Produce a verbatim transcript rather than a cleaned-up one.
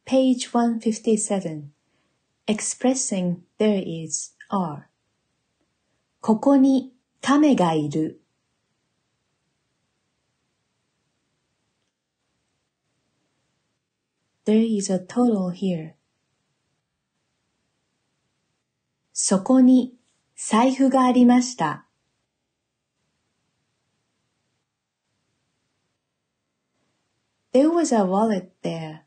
Page one fifty-seven. Expressing there is, are. ここに亀がいる。There is a turtle here. そこに財布がありました。There was a wallet there.